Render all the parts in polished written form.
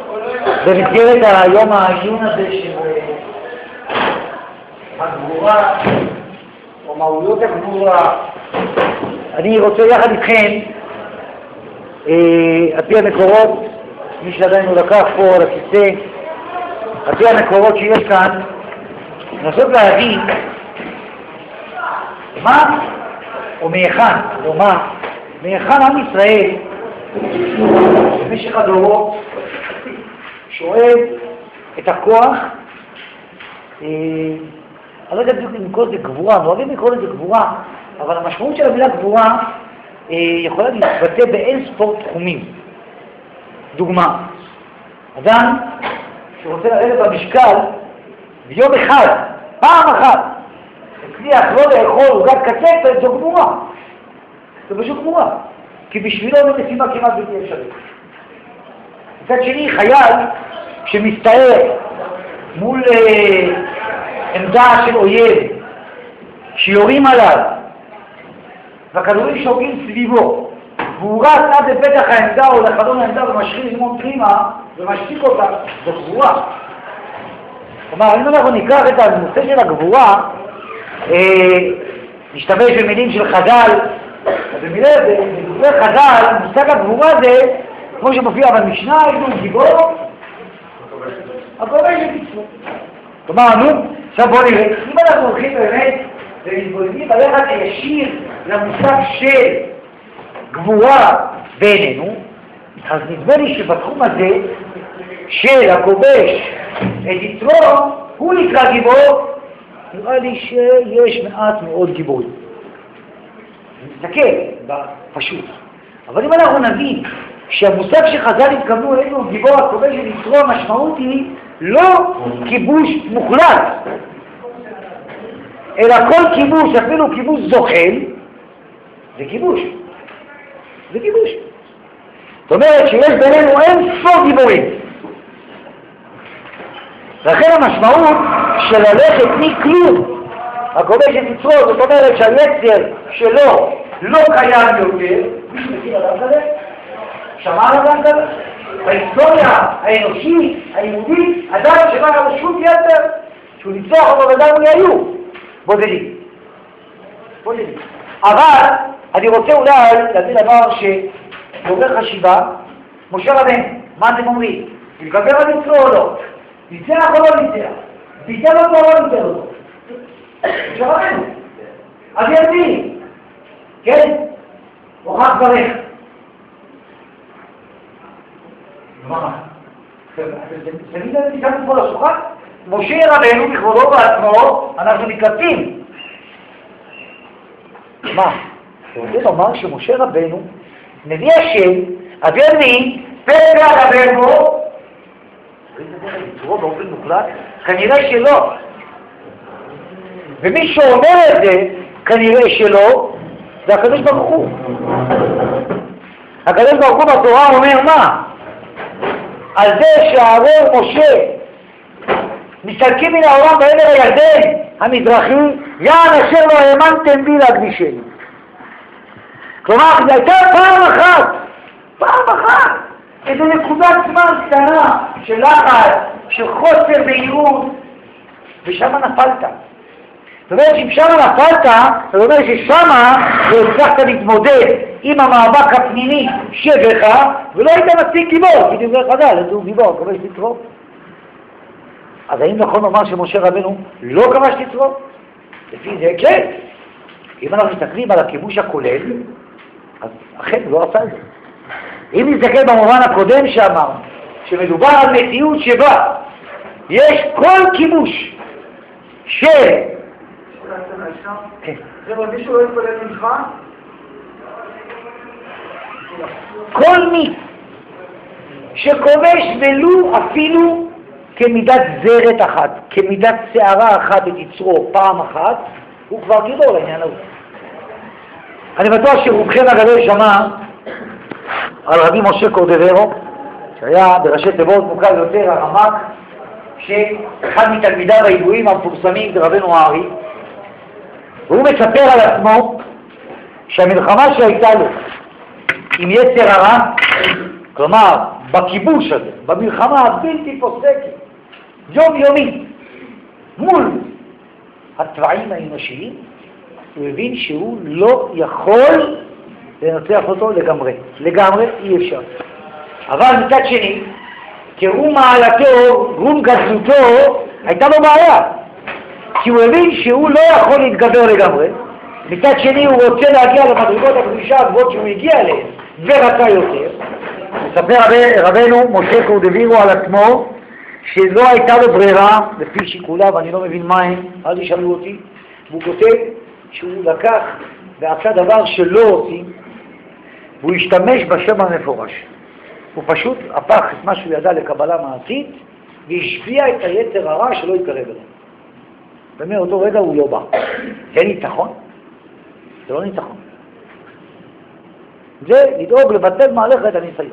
במסגרת היום העיון הזה של הגבורה, או מהויות הגבורה, אני רוצה יחד איתכם, על פי המקורות, מי שעדיין הוא לקח פה על הכיסא, על פי המקורות שיש כאן, לנסות להבין מה, או מהיכן, או מה, מהיכן עם ישראל במשך הדורות שואב את הכוח, אני לא יודע בדיוק לקרוא לזה גבורה, אוהבים לקרוא לזה גבורה, אבל המשמעות של המילה גבורה יכולה להתבטא באין ספור תחומים. דוגמה, אדם שרוצה לרדת במשקל ביום אחד, פעם אחת, הצליח לא לאכול עוגת קצפת, זו גבורה. זה פשוט גבורה, כי בשבילו זו משימה כמעט בלתי אפשרית. מצד שני, חייל שמסתער מול עמדה של אויב שיורים עליו והכדורים שוגעים סביבו והוא רץ עד לפתח העמדה או לחלון העמדה ומשחיל לימון פנימה ומשתיק אותה, זו גבורה. כלומר, אם אנחנו ניקח את הנושא של הגבורה, נשתמש במילים של חז"ל, בדברי חז"ל, מושג הגבורה זה, כמו שמופיע במשנה, הוא גיבור, הכובש את יצרו. כלומר, עכשיו בואו נראה, אם אנחנו הולכים באמת ומתבוננים ביחס הישיר למושג של גבורה בינינו, אז נדמה לי שבתחום הזה של הכובש את יצרו, הוא נקרא גיבור, נראה לי שיש מעט מאוד גיבורים. נסתכל בפשוט. אבל אם אנחנו נבין שהמושג שחז"ל התכוונו אלינו גיבור הכובש את יצרו, המשמעות היא לא כיבוש מוחלט, אלא כל כיבוש, אפילו כיבוש זוחל, זה כיבוש. זה כיבוש. זאת אומרת שיש בינינו אין ספור גיבורים. לכן המשמעות של ללכת מכלום, הכובש את יצרו, זאת אומרת שהיצר שלו לא קיים יותר, מישהו מכיר אדם כזה? שמע על אדם כזה? בהיסטוריה האנושית, היהודית, אדם שבא על שום יצר, שהוא ניצח אותו בדם הוא היו בודדים. אבל אני רוצה אולי להגיד דבר שעובר חשיבה, משה רבנו, מה אתם אומרים? להתגבר על יצרו או לא? ניצח או לא ניצח? ביטל אותו או לא ביטל אותו? משה רבנו. אז ידעי, כן? הוכח ברך. מה? תמיד אני תיקחנו פה לשולחן? משה רבנו בכבודו בעצמו, אנחנו מתלבטים. מה? אתה רוצה לומר שמשה רבנו, נביא השם, אביר לי, פגע דבר בו, באופן מוחלט, כנראה שלא. ומי שאומר את זה, כנראה שלא, זה הקדוש ברוך הוא. הקדוש ברוך הוא בתורה אומר מה? על זה שהארור משה מסתלקים מן העולם בעבר הירדן המזרחי, יען אשר לא האמנתם בי להקדישני. כלומר, זה הייתה פעם אחת, איזו נקודת זמן קטנה של לחץ, של חוסר בהירות, ושם נפלת. זאת אומרת שאם שם נפלת, זאת אומרת ששם לא הצלחת להתמודד עם המאבק הפנימי שבך, ולא היית מספיק גיבור, כי דברי חז"ל, איזה הוא גיבור, כבש יצרו. אז האם נכון לומר שמשה רבנו לא כבש יצרו? לפי זה כן. אם אנחנו מסתכלים על הכיבוש הכולל, אז אכן הוא לא עשה את זה. אם נסתכל במובן הקודם שאמר, שמדובר על מציאות שבה יש כל כיבוש של... כן. זה מרגיש לא יתפלל ממך? כל מי שכובש ולו אפילו כמידת זרת אחת, כמידת שערה אחת את יצרו פעם אחת, הוא כבר גיבור לעניין הזה. אני בטוח שרובכם הגדול שמע על רבי משה קורדברו, שהיה בראשי תיבות מוכר יותר הרמ"ק, שאחד מתלמידיו הידועים המפורסמים זה רבנו הארי, והוא מספר על עצמו שהמלחמה שהייתה לו עם יצר הרע כלומר, בכיבוש הזה, במלחמה הבלתי פוסקת, יומיומית, מול הטבעים האנושיים, הוא הבין שהוא לא יכול לנצח אותו לגמרי. לגמרי אי אפשר. אבל מצד שני, כרום מעלתו, רום גדלותו, הייתה לו בעיה. כי הוא הבין שהוא לא יכול להתגבר לגמרי. מצד שני הוא רוצה להגיע למדרגות הקדושה הגבוהות שהוא הגיע אליהן, ורצה יותר. מספר רבנו משה קורדווירו על עצמו, שלא הייתה לו ברירה, לפי שיקוליו, אני לא מבין מה הם, אל ישאלו אותי, והוא כותב שהוא לקח ועשה דבר שלא עושים, והוא השתמש בשם המפורש. הוא פשוט הפך את מה שהוא ידע לקבלה מעשית, והשפיע את היצר הרע שלא יתקרב אליו. ומאותו רגע הוא לא בא. זה ניצחון? זה לא ניצחון. זה לדאוג לבטל מהלך את הניסיון.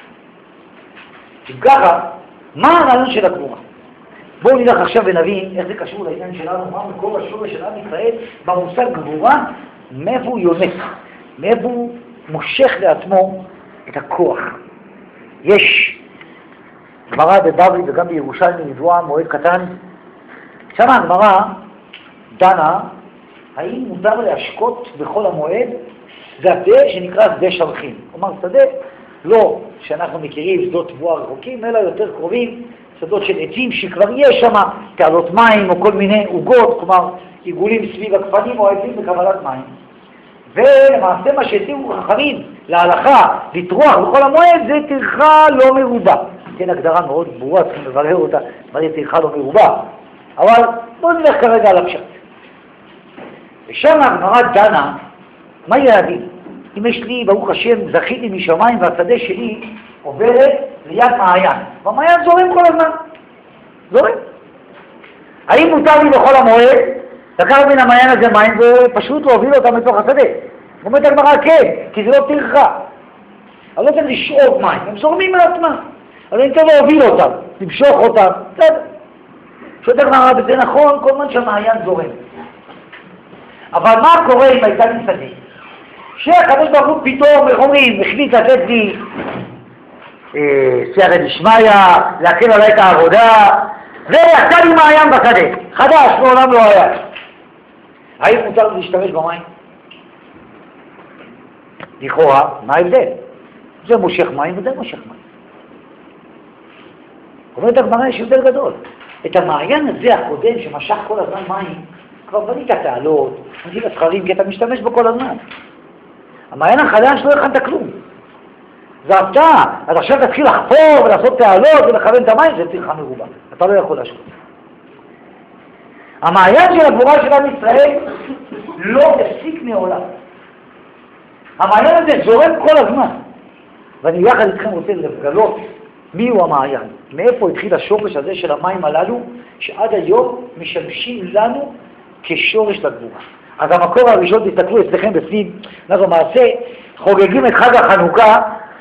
אם ככה, מה הרעיון של הגבורה? בואו נלך עכשיו ונבין איך זה קשור לעניין שלנו, מה מקור השורש של עם ישראל במושג גבורה, מאיפה הוא יונק, מאיפה הוא מושך לעצמו את הכוח. יש גמרא בבבלי וגם בירושלים נבואה מועד קטן, שם הגמרא דנה האם מותר להשקות בכל המועד שדה שנקרא שדה שלחים. כלומר שדה לא שאנחנו מכירים שדות תבואה רחוקים, אלא יותר קרובים, שדות של עצים שכבר יש שם תעלות מים או כל מיני עוגות, כלומר עיגולים סביב הכפנים או העצים בקבלת מים. ולמעשה מה שהציעו חכמים להלכה לטרוח בכל המועד זה טרחה לא מרובה. כן, הגדרה מאוד ברורה, צריכים לברר אותה, מה זה טרחה לא מרובה. אבל בואו נלך כרגע על הפשט. ושם הגמרא דנה, מה יעדים? אם יש לי, ברוך השם, זכיתי משמיים והשדה שלי עוברת ליד מעיין. והמעיין זורם כל הזמן. זורם. האם מותר לי בכל המועד לקחת מן המעיין הזה מים ופשוט להוביל אותם לתוך השדה? אומרת הגמרא כן, כי זה לא טרחה. אבל לא צריך לשאוב מים, הם זורמים על עצמם. אבל אני צריך להוביל אותם, למשוך אותם. בסדר. שואלת הגמרא, וזה נכון, כל זמן שהמעיין זורם. אבל מה קורה אם הייתה לי שדה? שהקדוש ברוך הוא פתאום, איך אומרים, החליט לתת לי סייעתא דשמיא, להקל עליי את העבודה, ויצא לי מעיין בשדה, חדש, מעולם לא היה. האם מותר להשתמש במים? לכאורה, מה ההבדל? זה מושך מים וזה מושך מים. אומרת הגמרא, יש הבדל גדול. את המעיין הזה הקודם שמשך כל הזמן מים, כבר בנית תעלות, נגיד הסכרים, כי אתה משתמש בו כל הזמן. המעיין החדש לא הכנת כלום. זה הפתעה. אז עכשיו תתחיל לחפור ולעשות תעלות ולכוון את המים, זה טרחה מרובה. אתה לא יכול להשקות. המעיין של הגבורה של עם ישראל לא הפסיק מעולם. המעיין הזה זורם כל הזמן. ואני יחד איתכם רוצה לגלות מיהו המעיין. מאיפה התחיל השורש הזה של המים הללו, שעד היום משמשים לנו כשורש לגבורה. אז המקור הראשון, תסתכלו אצלכם בפנים, אנחנו מעשה, חוגגים את חג החנוכה,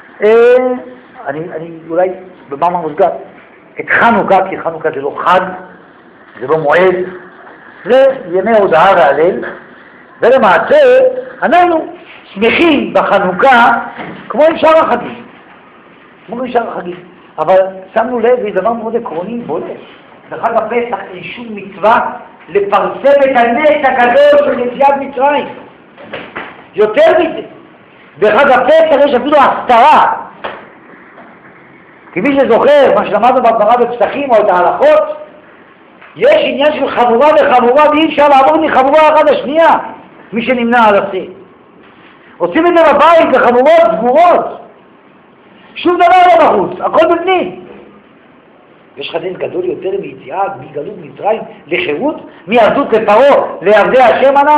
אני אולי במאמר מוסגר, את חנוכה, כי חנוכה זה לא חג, זה לא מועד, זה ימי הודעה והלל, ולמעשה אנחנו שמחים בחנוכה כמו עם שאר החגים, אבל שמנו לב, זה דבר מאוד עקרוני בולט, בחג הפסח אין שום מצווה לפרסם את הנס הגדול של יציאת מצרים. יותר מזה, בחג הפסח יש אפילו הסתרה. כי מי שזוכר מה שלמדנו בגמרא בפסחים או את ההלכות, יש עניין של חבורה וחבורה ואי אפשר לעבור מחבורה אחת לשנייה, מי שנמנע על עשה. עושים את זה בבית בחבורות סגורות. שום דבר לא בחוץ, הכל בפנים. יש חדש גדול יותר מיציאה מגלות מצרים לחירות, מעבדות לפרעה לעבדי השם עליו?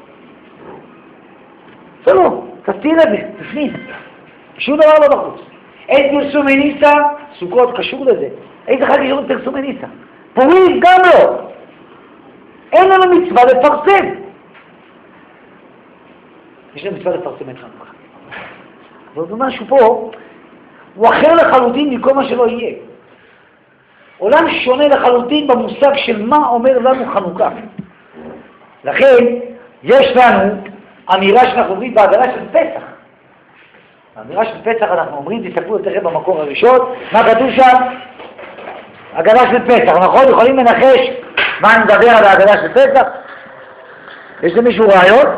זה לא, תסתיר את זה, תפנים. שום דבר לא בחוץ. אין פרסומי ניסה, סוכות קשור לזה. איזה חג יש לנו פרסומי ניסה? פורים גם לא. אין לנו מצווה לפרסם. יש לנו מצווה לפרסם את חנוכה. אבל זה משהו פה, הוא אחר לחלוטין מכל מה שלא יהיה. עולם שונה לחלוטין במושג של מה אומר לנו חנוכה. לכן, יש לנו אמירה שאנחנו אומרים בהגדה של פסח. האמירה של פסח אנחנו אומרים, תסתכלו יותר במקור הראשון, מה כתוב שם? הגדה של פסח, נכון? יכולים לנחש מה אני מדבר על ההגדה של פסח? יש למישהו רעיון?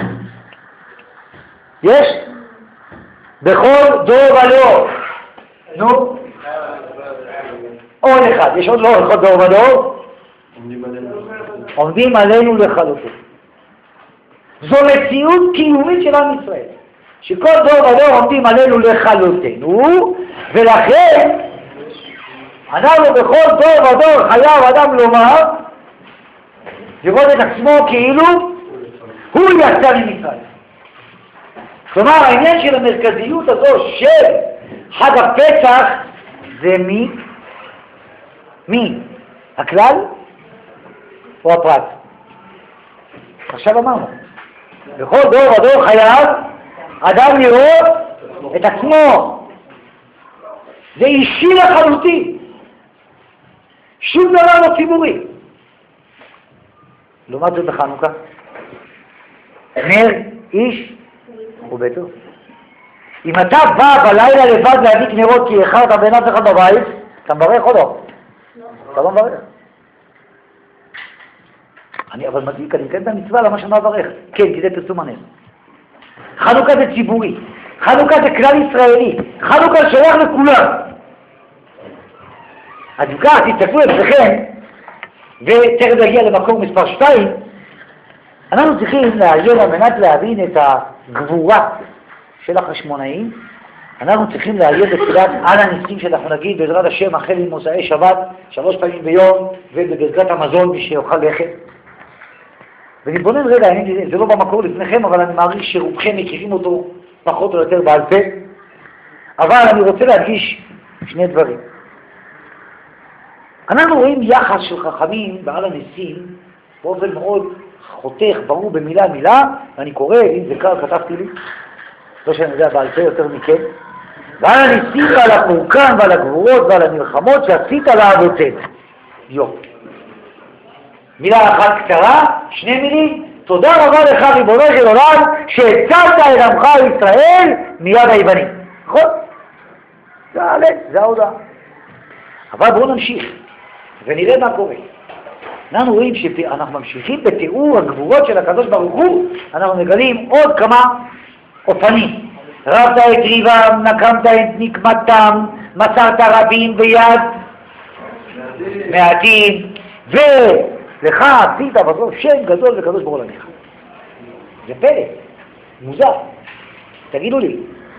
יש? בכל דור ודור. נו? עוד אחד, יש עוד לא, בכל דור ודור? עומדים עלינו לכלותו. זו מציאות קיומית של עם ישראל. שכל דור ודור עומדים עלינו לכלותנו, ולכן אנחנו בכל דור ודור חייב אדם לומר, לראות את עצמו כאילו הוא יצא ממצרים. כלומר, העניין של המרכזיות הזו של חג הפסח זה מי? הכלל או הפרט? עכשיו אמרנו, בכל דור ודור חייב אדם לראות את עצמו. זה אישי לחלוטין. שום דבר לא ציבורי. לעומת זאת בחנוכה, נר איש וביתו. אם אתה בא בלילה לבד להדליק נרות כי איחרת בין אף אחד בבית, אתה מברך או לא? אתה לא מברך. אבל מדליק, אני מקיים את המצווה, למה שאני מברך? כן, כי זה פרסום הנר. חנוכה זה ציבורי, חנוכה זה כלל ישראלי, חנוכה שייך לכולם. אז אם כך, תסתכלו אצלכם, ותכף נגיע למקור מספר 2, אנחנו צריכים לעיין על מנת להבין את הגבורה של החשמונאים, אנחנו צריכים לעיין בתפילת על הניסים שאנחנו נגיד בעזרת השם החל ממוצאי שבת 3 פעמים ביום ובברכת המזון מי שיאכל לחם. ונתבונן רגע, זה לא במקור לפניכם, אבל אני מעריך שרובכם מכירים אותו פחות או יותר בעל פה, אבל אני רוצה להדגיש שני דברים. אנחנו רואים יחס של חכמים בעל הניסים באופן מאוד חותך, ברור במילה מילה, ואני קורא, אם זה קר, כתבתי לי, לא שאני יודע בעל פה יותר מכם, ועל הניסים ועל הפורקן ועל הגבורות ועל המלחמות שעשית לאבותינו. מילה אחת קצרה, 2 מילים, תודה רבה לך ריבונו של עולם שהצלת את עמך ישראל מיד היוונים. נכון? זה ההודעה. אבל בואו נמשיך ונראה מה קורה. אנחנו רואים שאנחנו ממשיכים בתיאור הגבורות של הקדוש ברוך הוא, אנחנו מגלים עוד כמה אופנים. רבת את ריבם, נקמת את נקמתם, מסרת רבים ביד מעטים, ולך עשית בסוף שם גדול וקדוש ברוך הוא. זה פלא, מוזר. תגידו לי,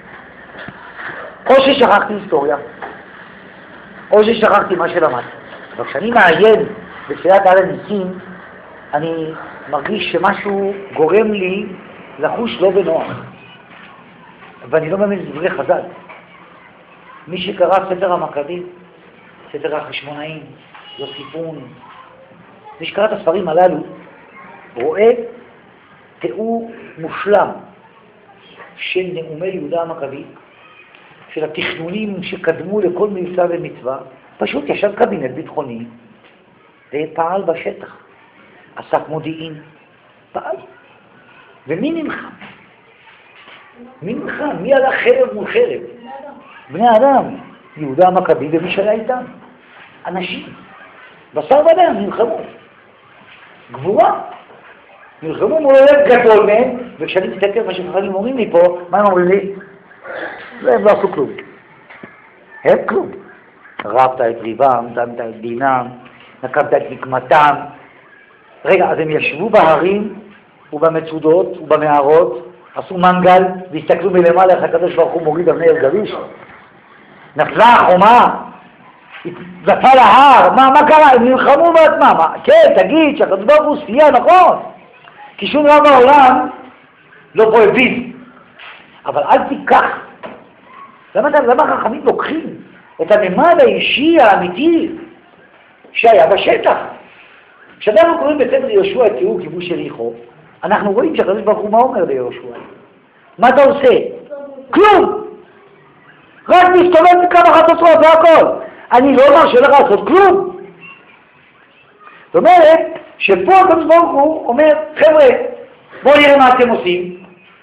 או ששכחתי היסטוריה, או ששכחתי מה שלמדתי. אבל כשאני מעיין בתפילת על הניסים, אני מרגיש שמשהו גורם לי לחוש לא בנוח. ואני לא מאמין דברי חז"ל. מי שקרא ספר המכבים, ספר החשמונאים, יוסיפון, מי שקרא את הספרים הללו, רואה תיאור מושלם של נאומי יהודה המכבי, של התכנונים שקדמו לכל מבצע ומצווה. פשוט ישב קבינט ביטחוני ופעל בשטח, עסק מודיעין, פעל. ומי נלחם? מי נלחם? מי הלך חרב מול חרב? בני אדם, יהודה המכבי ומי שהיה איתם. אנשים, בשר ודם, נלחמו. גבורה. נלחמו מול אויב גדול מהם, וכשאני מסתכל מה שחכמים אומרים לי פה, מה הם אומרים לי? הם לא עשו כלום. הם כלום. רבת את ריבם, שמת את דינם, נקמת את נקמתם. רגע, אז הם ישבו בהרים ובמצודות ובמערות, עשו מנגל והסתכלו מלמעלה איך הקדוש ברוך הוא מוריד אבני אל גביש. נפלה החומה, נפל ההר, מה קרה? הם נלחמו בעצמם. כן, תגיד שהקדוש ברוך הוא סייע, נכון. כי שום דבר בעולם לא פה הבין. אבל אל תיקח. למה חכמים לוקחים את הממד האישי האמיתי שהיה בשטח? כשאנחנו קוראים בספר יהושע את תיאור כיבוש יריחו, אנחנו רואים שהקדוש ברוך הוא מה אומר ליהושע? מה אתה עושה? כלום! רק מסתובב כמה חצוצרות, זה הכל. אני לא אומר שלך לעשות כלום. זאת אומרת, שפה הקדוש ברוך הוא אומר, חבר'ה, בואו נראה מה אתם עושים.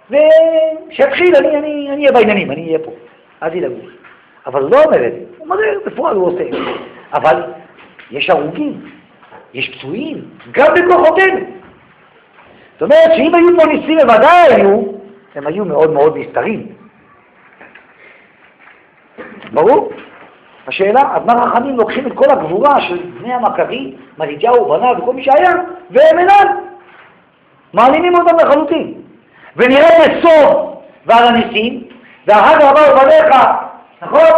ושיתחיל, אני אהיה בעניינים, אני אהיה פה. אל תדאגו. אבל הוא לא אומר את זה. הוא אומר, בפועל הוא עושה. אבל יש הרוגים, יש פצועים, גם בכוחותינו. זאת אומרת שאם היו פה ניסים בוודאי הם היו מאוד מאוד נסתרים. ברור? השאלה, אז מה החכמים לוקחים את כל הגבורה של בני המכבי, מתתיהו ובניו וכל מי שהיה, והם אינם. מעלימים אותם לחלוטין. ונראה בסוף ועל הניסים, ואחר כך באו בניך, נכון?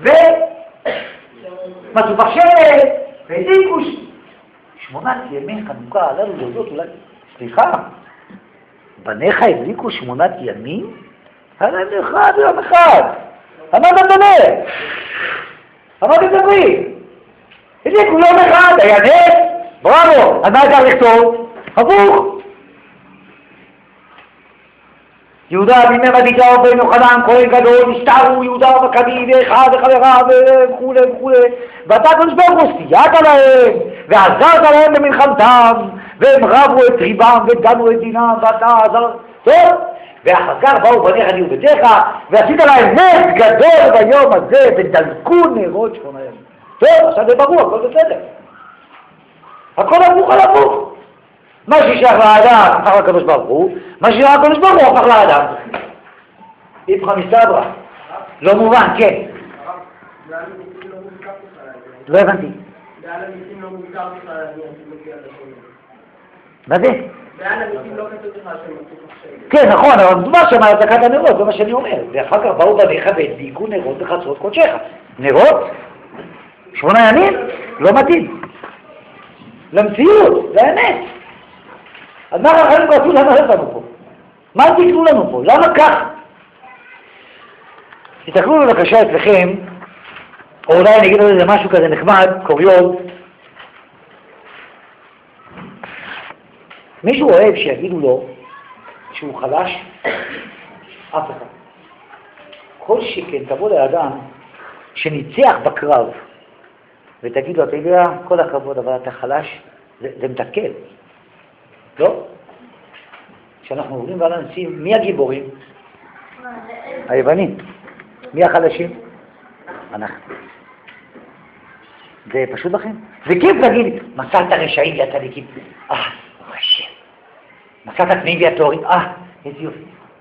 ומצאו מחשבת, והדליקו 8 ימי חנוכה הללו להודות אולי. סליחה, בניך הדליקו 8 ימים? הלאה אחד יום אחד. על מה אתה מדבר? על מה אתם מדברים? הדליקו יום אחד, היה נס, בראבו, על מה אתה לכתוב? הפוך. יהודה בימי מתתיהו בן יוחנן, כהן גדול, הסתערו יהודה ומכבי ואחד וחבריו וכו' וכו', ואתה הקדוש ברוך הוא סייעת להם ועזרת להם במלחמתם, והם רבו את ריבם ודנו את דינם ואתה עזרת. טוב, ואחר כך באו בניך וביתך ועשית להם נס גדול ביום הזה ודלקו נרות 8 ימים. טוב, עכשיו זה ברור, הכל בסדר. הכל הפוך על הפוך. מה ששייך לאדם הפך לקדוש ברוך הוא, מה ששייך לקדוש ברוך הוא הפך לאדם. איפכא מסתברא. לא מובן, כן. לא הבנתי. בעל המיסים לא מוזכר בכלל, אני מגיע לשם. מה זה? בעל המיסים לא כתוב בכלל שהם מצאו מחשבת. כן, נכון, אבל מדובר שם על הדלקת הנרות, זה מה שאני אומר. ואחר כך באו בניך והדליקו נרות בחצרות קודשך. נרות? 8 ימים? לא מתאים. למציאות, זה האמת. אז מה החיים רצו לנהל לנו פה? מה תקנו לנו פה? למה כך? תסתכלו בבקשה אצלכם, או אולי נגיד על זה משהו כזה נחמד, קוריוז. מישהו אוהב שיגידו לו שהוא חלש? אף אחד. כל שכן תבוא לאדם שניצח בקרב ותגיד לו, אתה יודע, כל הכבוד, אבל אתה חלש, זה מתקל. לא? כשאנחנו עוברים ועל הניסים, מי הגיבורים? היוונים. מי החלשים? אנחנו. זה פשוט לכם? זה כיף להגיד, מסעת רשעים ויד צדיקים. מסעת תמימים ויד טהורים. איזה יופי.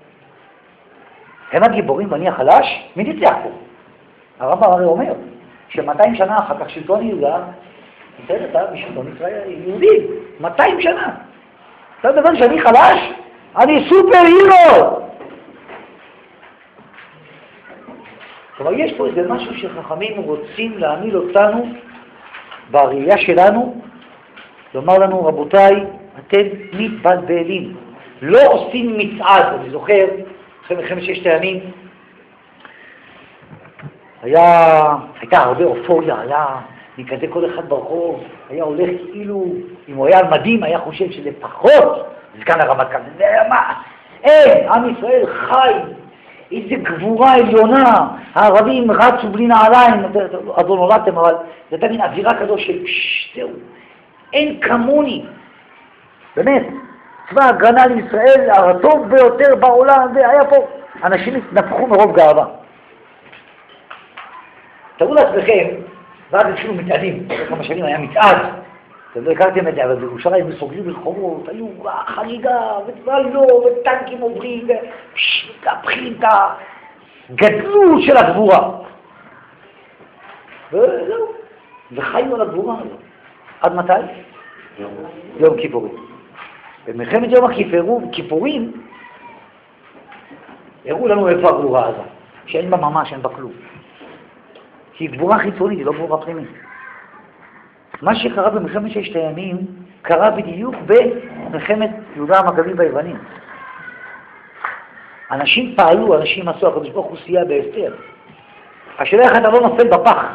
הם הגיבורים ואני החלש? מי ניצח פה? הרמב"ם הרי אומר ש200 שנה אחר כך שלטון יהודה ניצל אותה בשלטון ישראל יהודי. 200 שנה. אתה מדבר שאני חלש? אני סופר הירו! כלומר, יש פה איזה משהו שחכמים רוצים להעמיד אותנו בראייה שלנו, לומר לנו, רבותיי, אתם מתבלבלים, לא עושים מצעד. אני זוכר, אחרי מלחמת 6 הימים, הייתה הרבה אופוריה, היה מכזה כל אחד ברחוב, היה הולך כאילו, אם הוא היה על מדים, היה חושב שזה פחות, סגן הרמטכ"ל, זה מה? אין, עם ישראל חי, איזה גבורה עליונה, הערבים רצו בלי נעליים, אז לא נולדתם, אבל זה הייתה מין אווירה כזו של זהו, אין כמוני, באמת, צבא ההגנה לישראל, הטוב ביותר בעולם, והיה פה, אנשים התנפחו מרוב גאווה. תראו לעצמכם, ואז התחילו מתעדים, כמה שנים היה מצעד, אתם לא הכרתם את זה, אבל בירושלים סוגרים ברחובות, היו חגיגה וצבאלו וטנקים עוברים ומתהפכים את הגדלות של הגבורה. וזהו, וחיינו על הגבורה הזאת. עד מתי? יום כיפורים. במלחמת יום הכיפורים הראו לנו איפה הגבורה הזאת, שאין בה ממש, אין בה כלום. כי היא גבורה חיצונית, היא לא גבורה פנימית. מה שקרה במלחמת 6 הימים קרה בדיוק במלחמת יהודה המכבי והיוונים. אנשים פעלו, אנשים עשו, הקדוש ברוך הוא סייע בהסתר. השאלה איך אתה לא נופל בפח,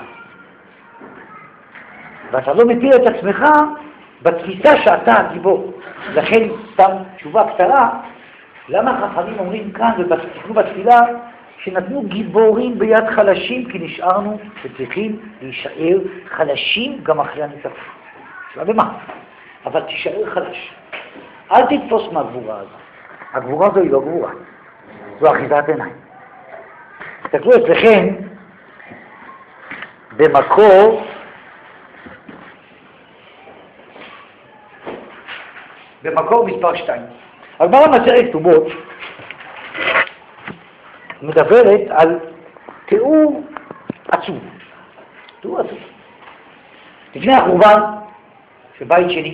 ואתה לא מפיל את עצמך בתפיסה שאתה הגיבור. לכן, סתם תשובה קצרה, למה החכמים אומרים כאן ובתקנו בתפילה שנתנו גיבורים ביד חלשים, כי נשארנו וצריכים להישאר חלשים גם אחרי הניצחון. שאלה במה? אבל תישאר חלש. אל תתפוס מהגבורה הזו. הגבורה הזו היא לא גבורה. זו אחיזת עיניים. תסתכלו אצלכם במקור מספר 2. הגמרא במסכת כתובות מדברת על תיאור עצוב. תיאור עצוב. לפני החורבן של בית שני,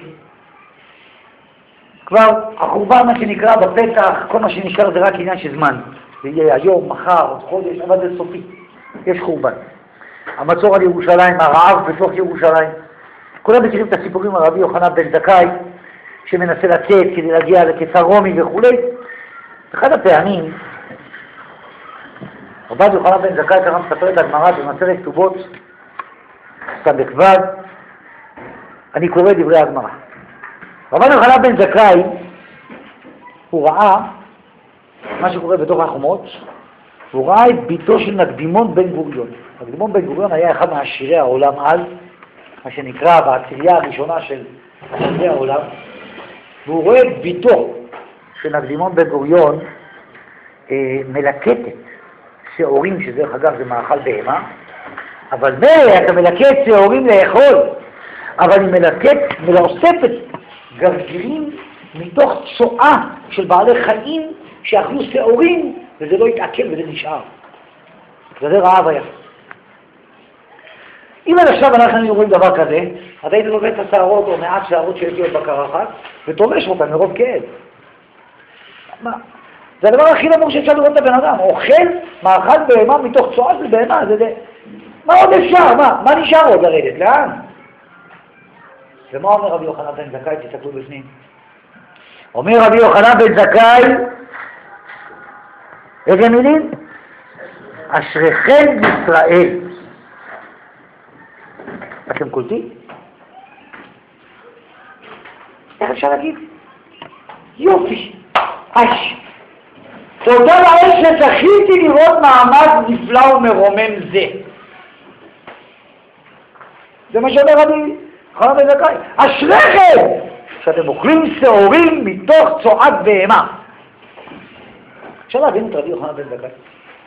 כבר החורבן, מה שנקרא בפתח, כל מה שנשאר זה רק עניין של זמן. זה יהיה היום, מחר, עוד חודש, אבל זה סופי. יש חורבן. המצור על ירושלים, הרעב בתוך ירושלים. כולם מכירים את הסיפורים על רבי יוחנן בן זכאי, שמנסה לצאת כדי להגיע לקיסר רומי וכו'. אחד הפעמים, רבי יוחנן בן זכאי ככה מספרת הגמרא במסכת כתובות, ס"ו, אני קורא דברי הגמרא. רבי יוחנן בן זכאי, הוא ראה מה שקורה בתוך החומות, הוא ראה את ביתו של נקדימון בן גוריון. נקדימון בן גוריון היה אחד מעשירי העולם אז, מה שנקרא בעשירייה הראשונה של עשירי העולם, והוא רואה את ביתו של נקדימון בן גוריון מלקטת שעורים, שדרך אגב זה מאכל בהמה, אבל אתה מלקט שעורים לאכול, אבל היא מלאוספת גרגירים מתוך צואה של בעלי חיים שאכלו שעורים, וזה לא התעכב וזה נשאר. זה רעב היה. אם עד עכשיו אנחנו רואים דבר כזה, אז הייתי לובט את השערות או מעט שערות שיש לי עוד בקרחת, ותובש אותם מרוב כאב. מה? זה הדבר הכי נמוך שאפשר לראות את הבן אדם. אוכל מאכל בהמה מתוך צואה של בהמה, זה... מה עוד אפשר? מה נשאר עוד לרדת? לאן? ומה אומר רבי יוחנן בן זכאי? תסתכלו בפנים. אומר רבי יוחנן בן זכאי, איזה מילים? אשריכם ישראל. אתם קולטים? איך אפשר להגיד? יופי. תודה לאל שזכיתי לראות מעמד נפלא ומרומם זה. זה מה שאומר רבי יוחנן בן זכאי. אשריכם שאתם אוכלים שעורים מתוך צואת בהמה. אפשר להבין את רבי יוחנן בן זכאי.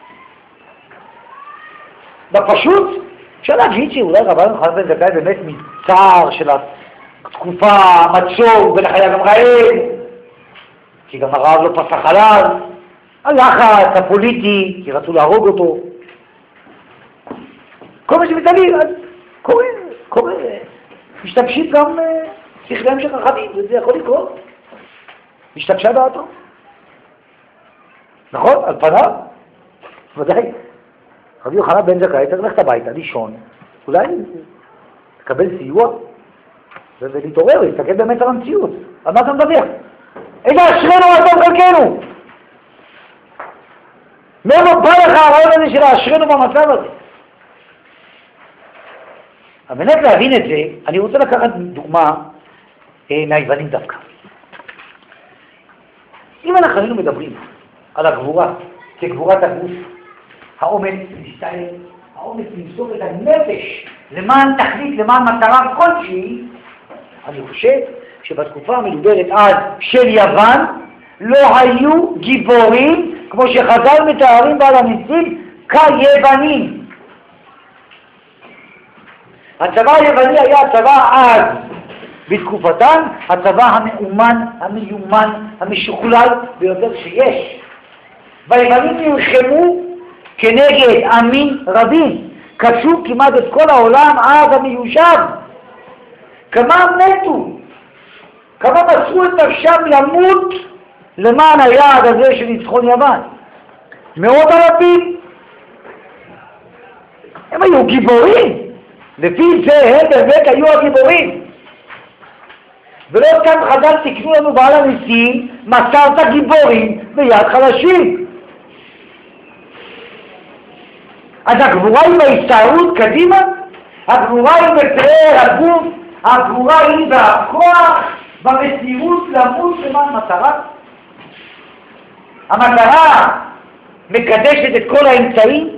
בפשוט אפשר להגיד שאולי רבי יוחנן בן זכאי באמת מצער של התקופה, המצור, ולך היה גם רעב, כי גם הרעב לא פסח עליו, הלחץ הפוליטי, כי רצו להרוג אותו. כל מה שמתעלים, אז קורה, משתמשים גם שכליהם של חכמים, וזה יכול לקרות. משתמשה דעתו. נכון? על פניו? ודאי. רבי יוחנן בן זכאי צריך ללכת הביתה, לישון, אולי לקבל סיוע ולהתעורר, להסתכל באמת על המציאות. על מה אתה מדבר? איזה אשרנו אתם חלקנו? מאיפה בא לך הרעיון הזה של האשרנו במצב הזה? על מנת להבין את זה, אני רוצה לקחת דוגמה מהיוונים דווקא. אם אנחנו היינו מדברים על הגבורה, כגבורת הגוף, האומץ להסתער, האומץ למסור את הנפש למען תכלית, למען מטרה כלשהי, אני חושב שבתקופה המדוברת אז של יוון לא היו גיבורים כמו שחז"ל מתארים בעל הניסים כיוונים. הצבא היווני היה הצבא אז בתקופתן, הצבא המאומן, המיומן, המשוכלל ביותר שיש. והיוונים נלחמו כנגד עמים רבים, כבשו כמעט את כל העולם אז המיושב. כמה מתו, כמה מסרו את נפשם למות למען היעד הזה של ניצחון יוון. מאות אלפים. הם היו גיבורים, לפי זה הם באמת היו הגיבורים. ולא כאן חז"ל תקנו לנו בעל הניסים, מסרת גיבורים ביד חלשים. אז הגבורה היא בהסתערות קדימה, הגבורה היא בתראה הגוף, הגבורה היא בכוח, במסירות למות למען מטרה. המטרה מקדשת את כל האמצעים.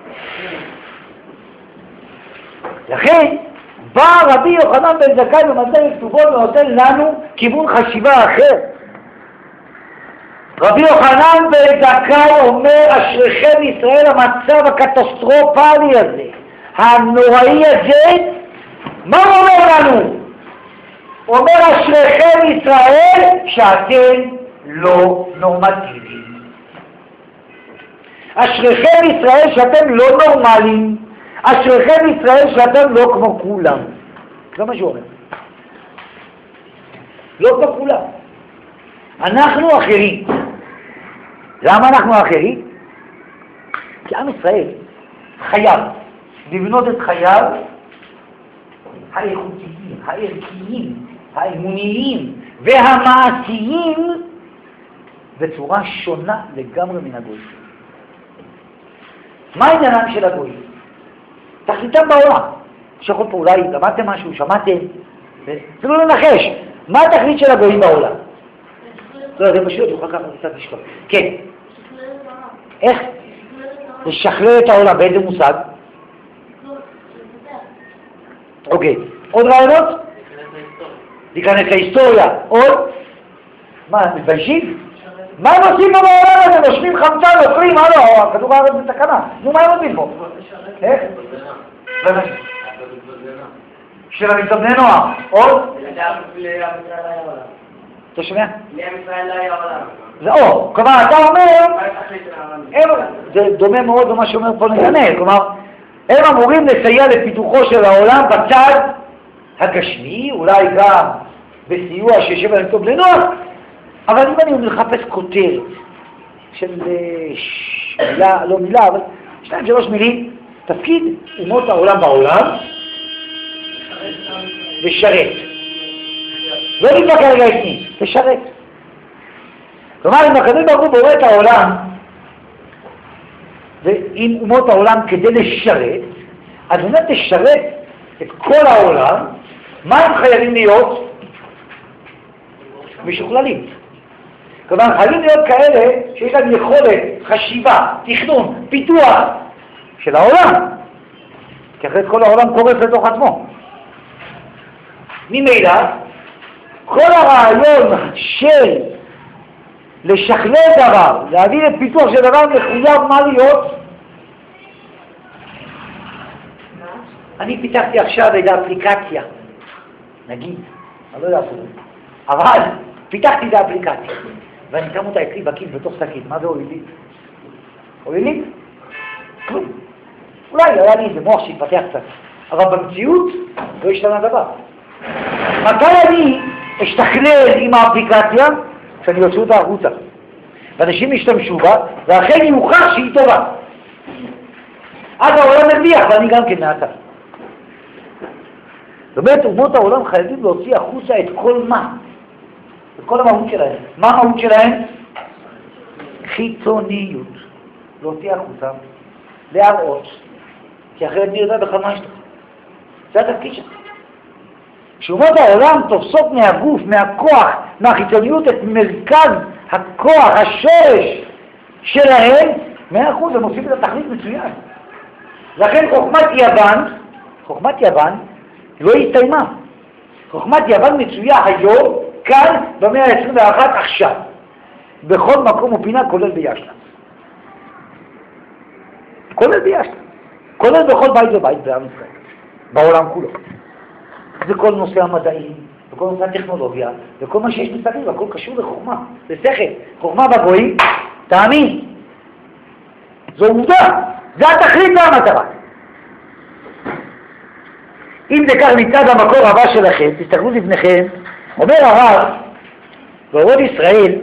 לכן בא רבי יוחנן בן זכאי במסכת כתובות ונותן לנו כיוון חשיבה אחר. רבי יוחנן בן זכאי אומר, אשריכם ישראל, המצב הקטסטרופלי הזה, הנוראי הזה, מה הוא אומר לנו? הוא אומר, אשריכם ישראל שאתם לא נורמטיביים. אשריכם ישראל שאתם לא נורמליים. אשריכם ישראל שאתם לא כמו כולם. זה מה שהוא אומר. לא כמו כולם. אנחנו אחרים. למה אנחנו אחרים? כי עם ישראל חייב לבנות את חייו האיכותיים, הערכיים, האמוניים והמעשיים בצורה שונה לגמרי מן הגויים. מה העניינם של הגויים? תכליתם בעולם. שכל פה אולי למדתם משהו, שמעתם? תנו לנחש, מה התכלית של הגויים בעולם? לא, זה פשוט, יוכל ככה קצת לשכוח. כן. איך? לשכלל את העולם, באיזה מושג? אוקיי. עוד רעיונות? להיכנס להיסטוריה. עוד? מה, מתביישים? מה הם עושים פה בעולם הזה? נושמים חמצן, נופלים, מה לא? כדור הארץ בסכנה. נו, מה הם עושים פה? איך? של המצב בני נוער. עוד? אתה שומע? זהו, כלומר, אתה אומר, זה דומה מאוד למה שאומר פה נתנאל, כלומר, הם אמורים לסייע לפיתוחו של העולם בצד הגשמי, אולי גם בסיוע שישב עליהם טוב לנוער, אבל אם אני מחפש כותרת של מילה, לא מילה, אבל 2-3 מילים, תפקיד אומות העולם בעולם, לשרת. לא נקרא כרגע את מי, לשרת. כלומר, אם הקדוש ברוך הוא בורא את העולם, ועם אומות העולם כדי לשרת, אז באמת תשרת את כל העולם, מה הם חייבים להיות? משוכללים. כלומר, חייבים להיות כאלה שיש להם יכולת, חשיבה, תכנון, פיתוח של העולם. כי אחרת כל העולם קורס לתוך עצמו. ממילא, כל הרעיון של לשכלל דבר, להביא לפיתוח של דבר מחויב מה להיות? אני פיתחתי עכשיו איזו אפליקציה, נגיד, אני לא יודע אפילו, אבל פיתחתי איזו אפליקציה, ואני שם אותה אצלי בכיס בתוך שקית, מה זה הוריד לי? הוריד לי? כלום. אולי היה לי איזה מוח שהתפתח קצת, אבל במציאות לא השתנה דבר. מתי אני אשתכלל עם האפליקציה? שאני יוצא אותה החוצה. ואנשים ישתמשו בה, ואכן יוכח שהיא טובה. אז העולם הרוויח, ואני גם כן מעטה. זאת אומרת, אומות העולם חייבים להוציא החוצה את כל מה? את כל המהות שלהם. מה המהות שלהם? חיצוניות. להוציא החוצה, להראות, כי אחרת נראה בכלל מה יש לך. זה התפקיד שלך. כשאומות העולם תופסות מהגוף, מהכוח, מהחיצוניות את מרכז הכוח, השורש שלהם, 100% הם עושים את התכלית מצוין. לכן חוכמת יוון לא הסתיימה. חוכמת יוון מצויה היום, כאן, במאה ה-21, עכשיו. בכל מקום ופינה, כולל בישלן. כולל בישלן. כולל בכל בית ובית בעם ישראל. בעולם כולו. זה כל נושא המדעים, וכל נושא הטכנולוגיה, וכל מה שיש מסביב, הכל קשור לחוכמה, לשכל. חוכמה בגויים, תאמין. זו עובדה, זה התכלית והמטרה. אם זה כך מצד המקור הבא שלכם, תסתכלו לפניכם, אומר הרב, ועוד ישראל,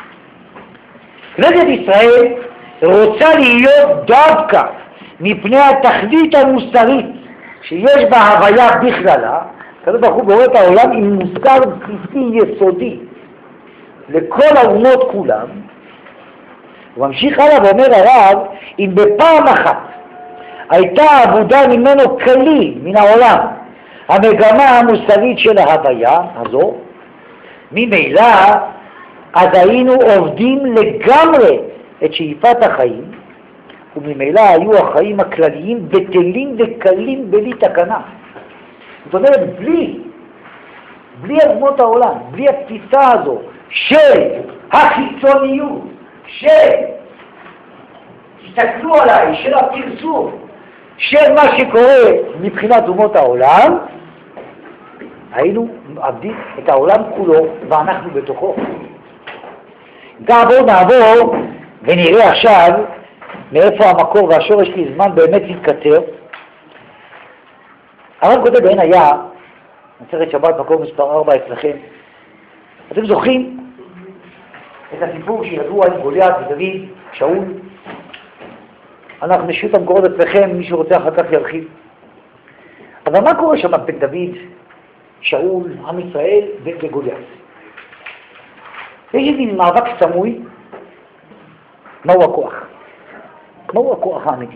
כנסת ישראל רוצה להיות דווקא מפני התכלית המוסרית שיש בה הוויה בכללה, הקדוש ברוך הוא בורא את העולם עם מוסר בסיסי יסודי לכל האומות כולם. הוא ממשיך הלאה ואומר הרב, אם בפעם אחת הייתה עבודה ממנו כלי מן העולם המגמה המוסרית של ההוויה הזו, ממילא אז היינו עובדים לגמרי את שאיפת החיים, וממילא היו החיים הכלליים בטלים וקלים בלי תקנה. זאת אומרת, בלי אומות העולם, בלי התפיסה הזו של החיצוניות, תסתכלו עליי, של הפרסום, של מה שקורה מבחינת אומות העולם, היינו מאבדים את העולם כולו ואנחנו בתוכו. בואו נעבור ונראה עכשיו מאיפה המקור והשורש כי זמן באמת להתקצר. הרב כותב בעין היה, מסכת שבת מקור מספר 4 אצלכם. אתם זוכרים את הסיפור שידוע עם גוליית ודוד, שאול? אנחנו נשאיר את המקורות אצלכם, מי שרוצה אחר כך ירחיב. אבל מה קורה שם בין דוד, שאול, עם ישראל וגוליית? יש איזה מאבק סמוי, מהו הכוח? מהו הכוח האמיתי?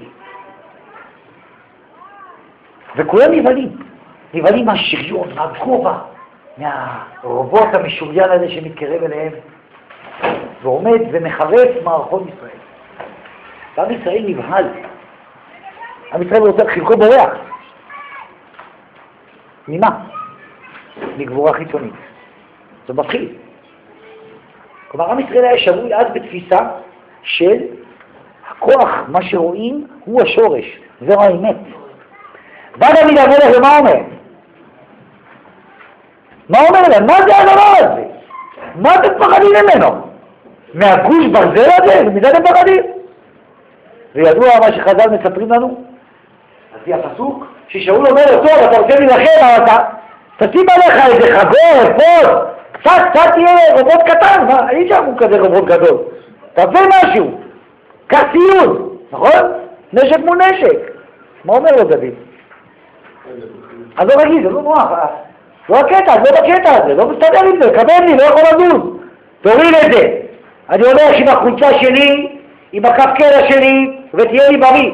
וכולם נבהלים מהשריון, מהגובה, מהרובוט המשוריין הזה שמתקרב אליהם, ועומד ומחרף מערכות ישראל. ועם ישראל נבהל. עם ישראל רוצה חלקו בורח. ממה? מגבורה חיצונית. זה מפחיד. כלומר, עם ישראל היה שבוי אז בתפיסה של הכוח, מה שרואים, הוא השורש. זו האמת. בא דוד המלך ומה אומר? מה אומר להם? מה זה הדבר הזה? מה אתם פחדים ממנו? מהגוש ברזל הזה? ומזה אתם פחדים? וידוע מה שחז"ל מספרים לנו, על פי הפסוק, ששאול אומר לו, טוב, אתה רוצה להילחם, אבל תשים עליך איזה חגור, אפוד, קצת תהיה רובוט קטן, מה? אי אפשר הוא כזה רובוט גדול. תעשה משהו, קח ציוד, נכון? נשק מול נשק. מה אומר לו דוד? אז לא רגיל, זה לא נוח, לא הקטע, לא בקטע הזה, לא מסתדר עם זה, קבל לי, לא יכול לזוז, תוריד את זה. אני הולך עם החולצה שלי, עם הכף קלע שלי, ותהיה לי בריא.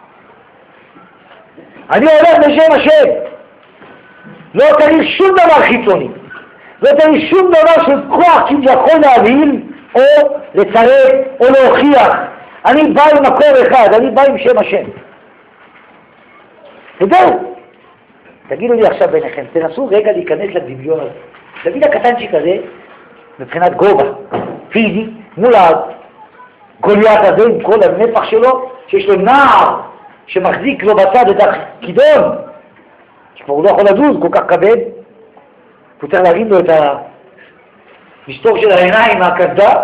אני הולך בשם השם. לא צריך שום דבר חיצוני. לא צריך שום דבר של כוח כביכול להבהיל, או לצרף, או להוכיח. אני בא עם מקור אחד, אני בא עם שם השם. וזהו. תגידו לי עכשיו ביניכם, תנסו רגע להיכנס לדמיון הזה. דוד הקטנצ'יק הזה, מבחינת גובה, פיזי, מול הגוליית הזה עם כל הנפח שלו, שיש לו נער שמחזיק לו בצד את הכידון, שכבר הוא לא יכול לזוז, כל כך כבד, הוא צריך להרים לו את המסתור של העיניים מהקסדה,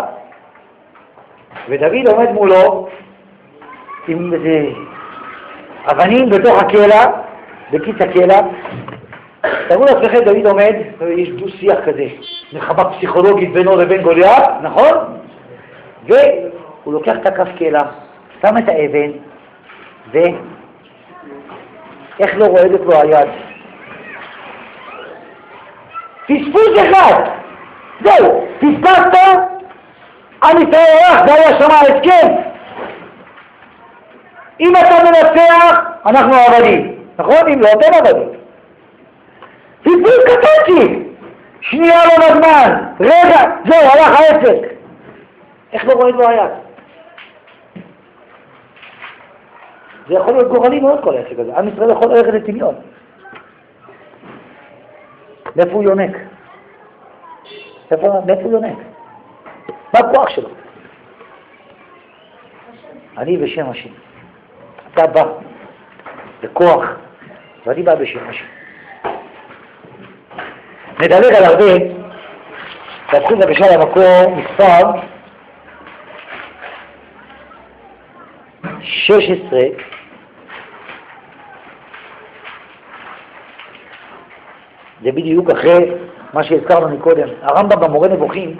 ודוד עומד מולו עם איזה אבנים בתוך הקלע, בקיץ הקלע. תראו לעצמכם, דוד עומד, יש דו שיח כזה, מלחמה פסיכולוגית בינו לבין גוליית, נכון? והוא לוקח את הכף קלע, שם את האבן, ואיך לא רועדת לו היד? פספוס אחד! זהו, פספסת, עם ישראל הלך, זה היה שם ההסכם. אם אתה מנצח, אנחנו עבדים. נכון? אם לא, אתם עבדים. פספוס קטנצ'יק! שנייה לא בזמן, רגע, זהו, הלך העסק. איך לא רועד לו היד? זה יכול להיות גורלי מאוד כל העסק הזה. עם ישראל יכול ללכת לטמיון. מאיפה הוא יונק? מאיפה הוא יונק? מה הכוח שלו? אני בשם השם. אתה בא בכוח, ואני בא בשם השם. נדלג על הרבה, תתחיל בבקשה למקור מספר 16, זה בדיוק אחרי מה שהזכרנו מקודם. הרמב"ם במורה נבוכים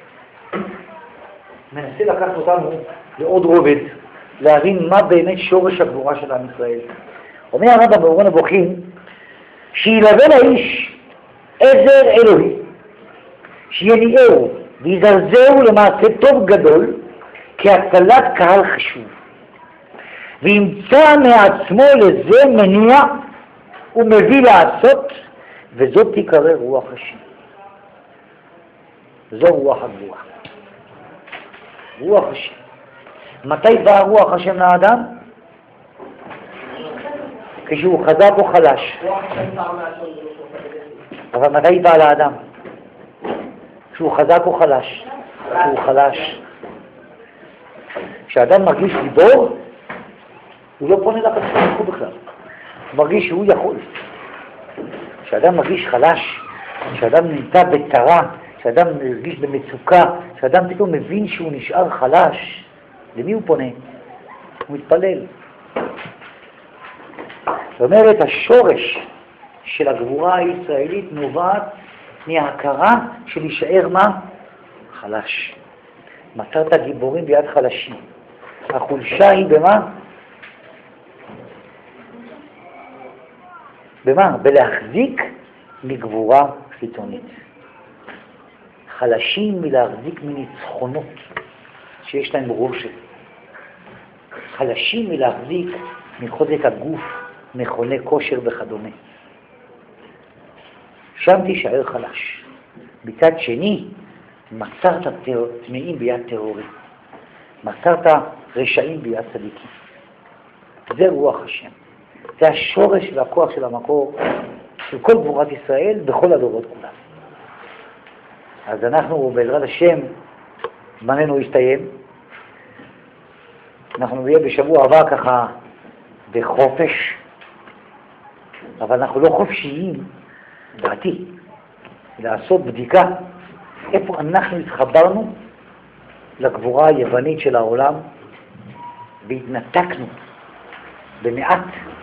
מנסה לקחת אותנו לעוד רובד, להבין מה באמת שורש הגבורה של עם ישראל. אומר הרמב"ם במורה נבוכים שילווה לאיש עזר אלוהי, שיניעהו ויזרזהו למעשה טוב גדול כהצלת קהל חשוב, וימצא מעצמו לזה מניע ומביא לעשות, וזאת תיקרא רוח השם. זו רוח הגבורה. רוח השם. מתי בא רוח השם לאדם? כשהוא חזק או חלש. אבל מתי בא לאדם? כשהוא חזק או חלש? כשהוא חלש. כשאדם מרגיש גיבור, הוא לא פונה לקדוש ברוך הוא בכלל. הוא מרגיש שהוא יכול. כשאדם מרגיש חלש, כשאדם נמצא בצרה, כשאדם מרגיש במצוקה, כשאדם פתאום מבין שהוא נשאר חלש, למי הוא פונה? הוא מתפלל. זאת אומרת, השורש של הגבורה הישראלית נובעת מההכרה של להישאר מה? חלש. מצאת גיבורים ביד חלשים. החולשה היא במה? במה? בלהחזיק מגבורה חיצונית. חלשים מלהחזיק מניצחונות שיש להם רושם. חלשים מלהחזיק מחוזק הגוף, מכוני כושר וכדומה. שם תישאר חלש. מצד שני, מסרת טמאים ביד טהורים. מסרת רשעים ביד צדיקים. זה רוח השם. זה השורש והכוח של המקור של כל גבורת ישראל בכל הדורות כולם. אז אנחנו בעזרת השם, זמננו הסתיים. אנחנו נהיה בשבוע הבא ככה בחופש, אבל אנחנו לא חופשיים, דעתי, לעשות בדיקה איפה אנחנו התחברנו לגבורה היוונית של העולם והתנתקנו במעט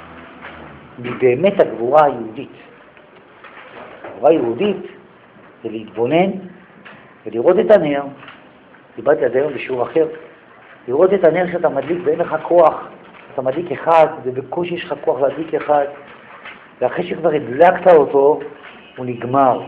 מבאמת הגבורה היהודית. הגבורה היהודית זה להתבונן ולראות את הנר, דיברתי על זה היום בשיעור אחר, לראות את הנר שאתה מדליק ואין לך כוח, אתה מדליק אחד ובקושי יש לך כוח להדליק אחד, ואחרי שכבר הדלקת אותו הוא נגמר.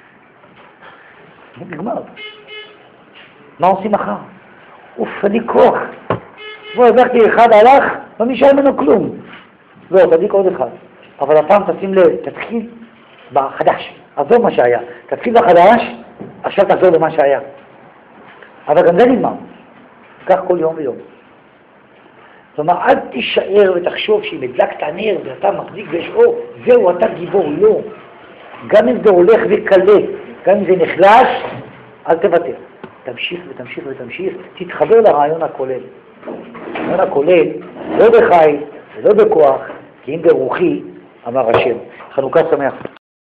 הוא נגמר. מה עושים מחר? אוף, אני כוח. בוא, הדלקתי אחד, הלך, לא נשאר ממנו כלום. לא, תדליק עוד אחד. אבל הפעם תשים לב, תתחיל בחדש, עזוב מה שהיה. תתחיל בחדש, עכשיו תחזור למה שהיה. אבל גם זה נגמר. כך כל יום ויום. זאת אומרת, אל תישאר ותחשוב שאם הדלקת נר ואתה מחזיק ויש אור, זהו, אתה גיבור, לא. גם אם זה הולך וקלה, גם אם זה נחלש, אל תוותר. תמשיך ותמשיך ותמשיך, תתחבר לרעיון הכולל. הרעיון הכולל, לא בחיל ולא בכוח, כי אם ברוחי, אמר השם. חנוכה שמח.